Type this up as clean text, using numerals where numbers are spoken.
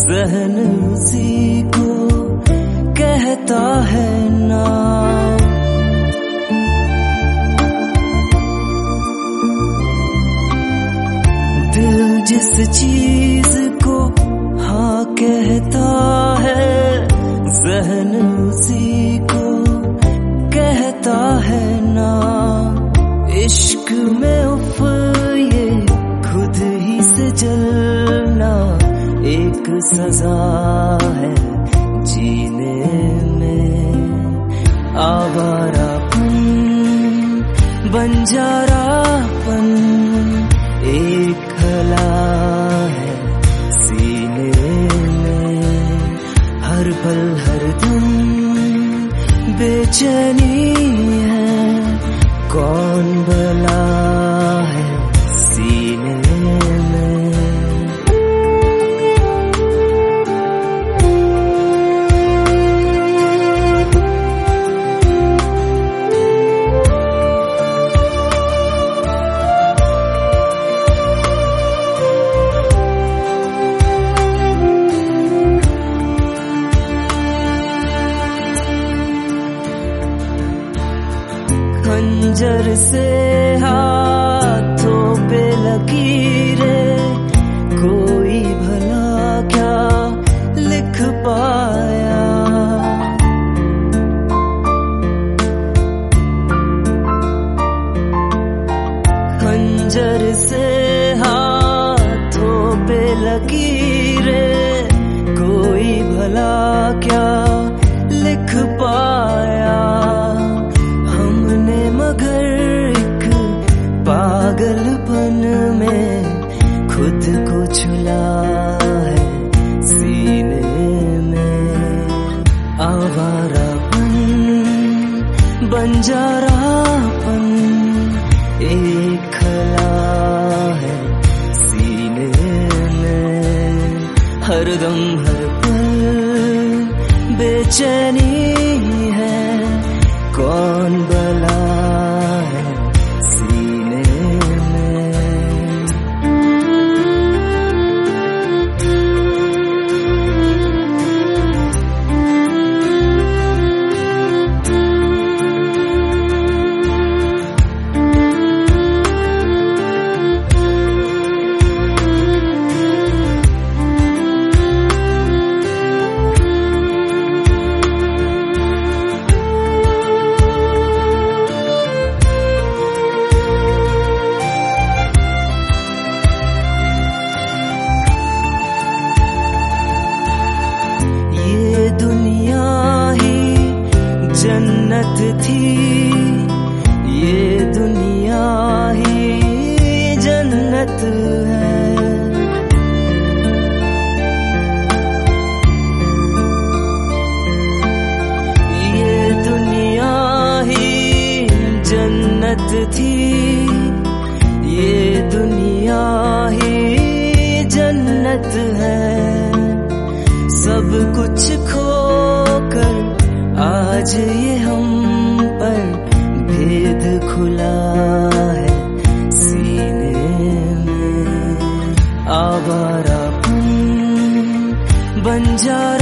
जहन उसी को कहता है ना। दिल जिस चीज को हाँ कहता है, जहन उसी को कहता है ना। इश्क में उफ ये खुद ही से जलना एक सजा है जीने में। आवारापन बंजारापन एक खला है सीने में। हर पल हर दम बेचैनी है, कौन भला है सीने में। खंजर से हाथों पे लकीरें, कोई भला क्या लिख पाया। खंजर से हाथों पे लकीरें, कोई भला क्या लिख पाया। मगर एक पागलपन में खुद को छुला है सीने में। आवारापन बंजारापन एक खला है सीने में। हर दम हर पल बेचैनी है, कौन भला है सीने में। जन्नत थी ये दुनिया ही जन्नत है। ये दुनिया ही जन्नत थी, ये दुनिया ही जन्नत है। सब कुछ खोकर आज ये हम पर भेद खुला है सीने में। आवारापन बंजारा